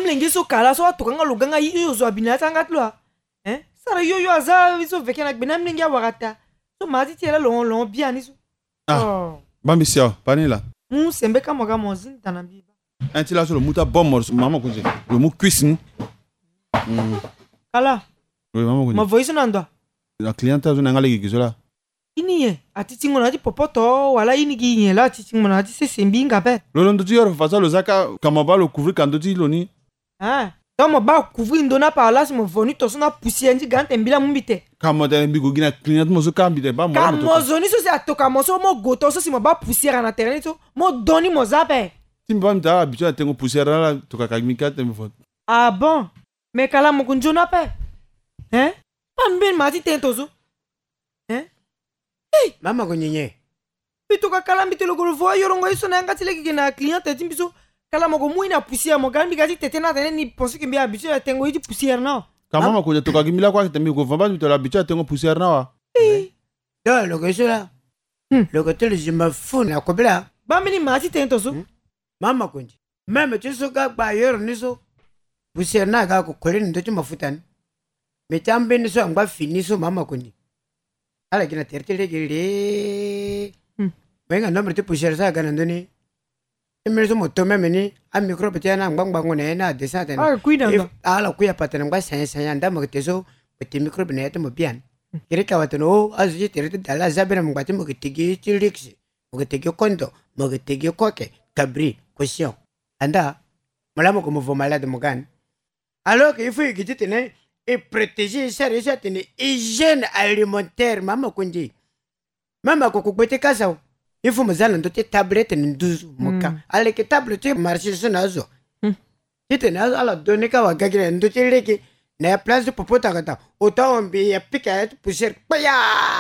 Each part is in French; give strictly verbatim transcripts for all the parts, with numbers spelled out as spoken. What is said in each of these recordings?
mlenge so kala so atokanga loganga iyo zo abina tanga tlo hein sara yo yo aza so vekena bina mlenge warata so mati tiela long long bien iso ah bambi sia panila mu sembe kama kama mozin tanambi antila so le muta bomor mama kunje le mu cuisine kala oui mama kunje ma voice nando la cliente zo nangale gizola ini ye atitingo na di popoto wala ini gi ye la atitingo na di se sembi ngabe lolo ndo tiyo fa lo zaka kama ba lo couvrir quand ti loni ah donc mo ba couvrir ndona par là si mo vonu to so na poussière ndi gante mbila mumbite kama de mbigo gina cliente mo so kambi de ba mo kama zoni so se atoka mo so mo goto so si mo ba poussière na terrain so mo doni mo zape timba mta habitué à tengo poussière là to ka kagmika te mo fot ah bon mais kala mo kunjona pe hein pambe mati tentozo hein hey mama konyenye pito ka kala mbitelo ko vo yorongo iso na ngati leki na cliente timbiso kala mo ko muina poussière mo gambi gati tetena tene ni pense que mbia habitué à tengo iti poussière na kama mama ko to ka kimila kwa tembi ko vamba to habitué à tengo poussière na wa do lo ko iso la lo ko tele je me fous na ko bla bambi ni mati tentozo mama konje meme tiso ga ba yoro niso poussière na ga ko koleni ndo ti mafuta ni metambe ni so ngba fini so mama konje ala kina tertele gele venga nombre te poussière sa ga ndoni emere so moto meme ni a microbe ti na ngba ngba ngone na de sa tene ah kuida ala kuya patana ngba sen sen nda mo teso te microbe na mo bien kire ka watano azu ti rete dala zabena ngba ti mo tigi ti lix mo tigi kondo mo tigi koke cabri question anda malamo ko mo vo malade mo gan alors que il faut que tu tenais et protéger ça déjà tenir hygiène alimentaire mama kunji mama ko ko bete kasa il faut me zala ndote tablette nduzu moka ale ke tablette marché so nazo tite nazo ala donner ka wa gagire ndote leke na place de popota kata autant on be ya pika poussière paya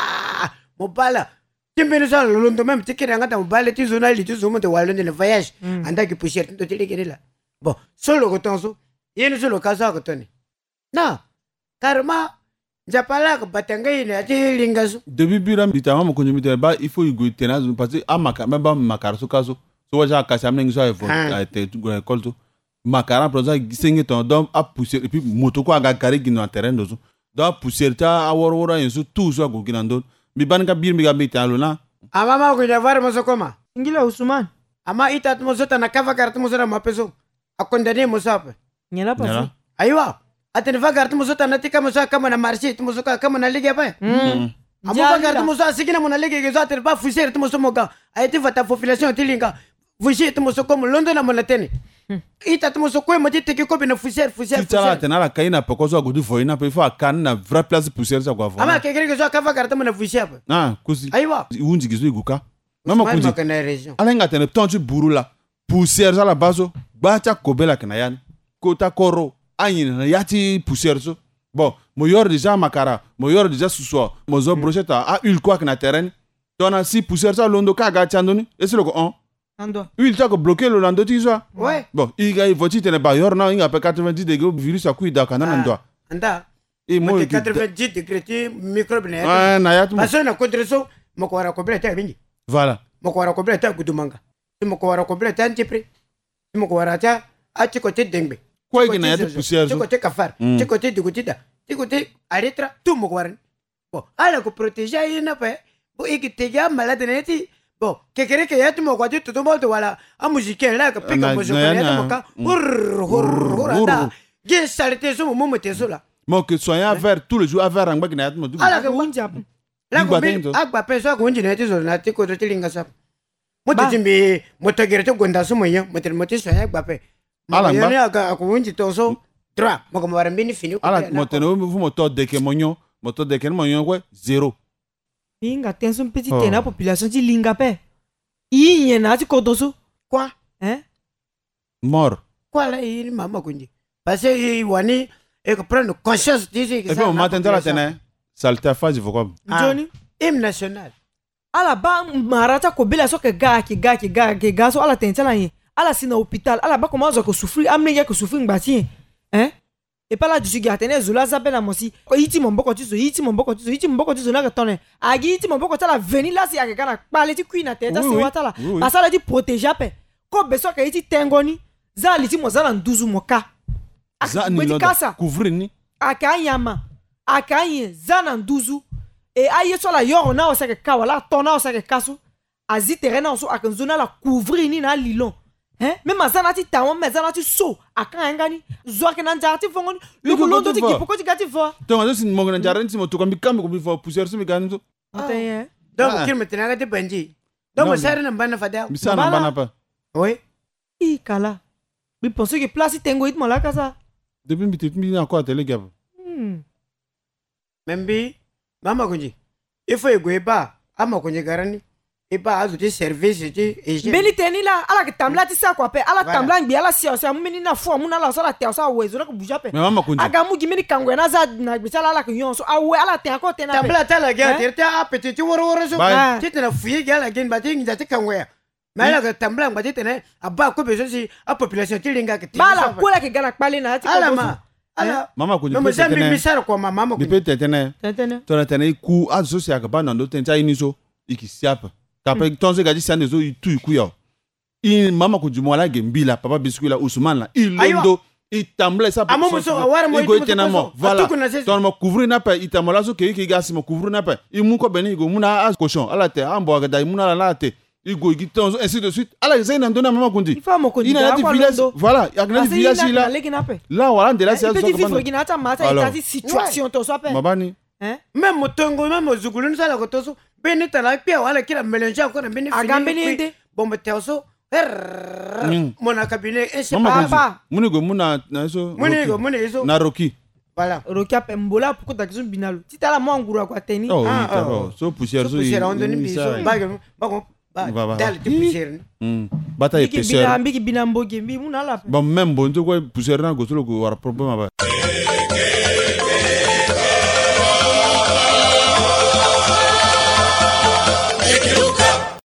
mo bala timbene sa londo même tikira ngata mo bala ti zona li ti zo mo de walo ne voyage anda ki poussière ndote leke la bon solo ko tonso yene solo kasa ko toni na karma japala ko batanga ine ati lingaso depuis biram bitama mo konyo mitera ba il faut y goûter na parce que amaka même ba makara so kaso so waja ka samne ngiso ay fo ay te école to makara pour ça gisenge ton dom a pousser et puis moto ko aga kare gino terrain dozo do pousser ta awor wora yeso tout so go ginando mi ban ka bir mi ga mitalo na amama ko javar mo so koma ngila Usman ama itat mo so ta nakava kartu mo so na mapeso akondane mo sape nyala pasi aywa atene vagartu mo so ta natika mo so kama na marché mo so kama na ligue pa amu vagartu mo so asigina mo na ligue ke zo atene ba fuser mo so moga ayete vata population tilinga fuser mo so comme London na mo na tene itat mo so ko mo tete ke ko be na fuser fuser fuser tala tena la kaina pe ko zo go du foina pe fa kan na vraie place poussière ça quoi ama ke ke zo ka vagartu mo na fuser pa ah kusi aywa unji gizo iguka mama kunji région alenga tene tontu burula poussière ça la baso ba ta kobela kana yani ko ta koro ayin yati poussière so bon mo yor déjà makara mo yor déjà suso mo zo brochette a huile quoi que na terrain dona si poussière ça londo ka ga chandoni et c'est le ko on ando huile ça ko bloquer le lando ti so ouais bon il ga voti tene ba yor na inga pe quatre-vingt-dix degrés virus a kuida kana na ndo anda e mo quatre-vingt-dix degrés ti microbe na ah na yatu parce na kodreso mo ko wara complète ta bingi voilà mo ko wara complète ta gudumanga mo ko wara complète ta ntipre mo ko wara ta a ti ko te dengbe quoi que na yatu poussière so côté kafar ti côté de côté da ti côté aritra tout mo ko waran bon ala ko protéger ina pa bo ikite ya malade neti bon kekere ke yatu mo ko ti tout mo to wala a musicain la ka pika mo so ya mo ka hur hur hur ge salite so mo mo te so la mo que soyez vert tous les jours vert angba que na yatu mo du ala ko wanja la ko bi agba pe so ko wonji neti so na ti ko to linga sa mo ti mbi mo to gere to gonda so mo yo mo te mo ti so ya agba pe ala ngba ya ka ko wonji to so trois mo ko mo waran bini fini ala mo te no mo to de que monyo mo to de que monyo ko zéro inga tenso petit tena population ti linga pe i yena ti ko doso quoi hein mort quoi la i mama kunji parce que wani e ko prendre conscience d'ici que ça et puis on matin la tene salta faji vokom Johnny hymne national ala ba marata ko bela so ke ga ki ga ki ga ki ga so ala tentala yin ala sina hôpital ala ba comment zo ko souffrir amne ko souffrir ngbatien hein et pas là du sugi atene zola zabela mosi ko yiti momboko tizo yiti momboko tizo yiti momboko tizo na tonne agi yiti momboko tala veni la si aka na pale ti queen ateta se watala pasala di protéger pe ko beso ka yiti tengoni za liti mozala nduzu moka za ni Kweti loda kasa. couvrir ni aka nyama aka yin zana nduzu e aye so la yoro na osake kawa la tona osake kasu azi terrain na so akanzona la couvrir ni na lilon hein même azana ti tawo mais azana ti so aka ngani zo ke na njati fongoni luko londo ti kipo ko ti gati fo donc azo sin mo na jaren ti mo to ko mi kam ko mi fo poussière so mi kan so aten donc kirme tena ga banji donc mo sare na bana fada mi sa na bana pa oui i kala mi pense que place tengo it mala kasa depuis mi te mi na ko tele gab hmm membi mama kunji ifo ego eba ama kunji garani eba azu ti service ti eje beni teni la ala ke tamla ti sa kwa pe ala Voilà. tamla ngbi ala sia sia meni na fo mu na la so la te so awe zo na ko buja pe mais mama kunji aga mu gimeni kangwe na za na gbi sala ala ke yon so awe ala te ko te na pe tabla tala ga Eh? tirta apeti ti woro woro so Bye. ti tena fuye ga la gen ba ti nja ti kanwe mais la ga tambla ngba ti tena aba ko be so si a population ti linga ke ti bala ko la ke gana kpale na ti ko ala so. ma ala mama kunji mais mo pe zambi tene misara ko ma mama mi kunji pe tene Tentene. to na tene ku azo si akaba na ndo tencha ini so iki siapa kape tonse ga di sande zo tu ku yo in mama kunji mo la gembila papa biscuit la Ousmane la ilondo itamble sa Amo muso awara mo igo itu itena muso mo koso. voilà Atuku na sesi. ton mo couvrir na pa itamola so ke ke ga si mo couvrir na pa imu ko beni go muna as cochon ala te ambo ga dai muna la te igo igi ton ainsi de suite ala zai na ndona mama kunji Il faut mo ko ina na ti village voilà ya na ti village la legi na pe là voilà de là c'est petit ça vivre gi na ta mata Alors. ita ti situation to so pe mabani hein même motongo même mozugulu sala ko toso beni tala pia wala kila mélange ko na beni Agambe ni ende. bombe teoso Mm. mona cabinet et c'est mama pas kunji Papa. muni go muna na so moni go moni eso na Rocky voilà rokia pe mbola pour ta kizu binalo ti tala mo ngura kwa teni oh Ah, ita ah, ba so poussière so poussière on donne i- biso ça- ba ba ko Va, ba va, dal va. ti poussière Mm. bataille biki bina épaisseur biki bina mboge mbi muna la pe bon même bon to ko poussière na go to ko war problème ba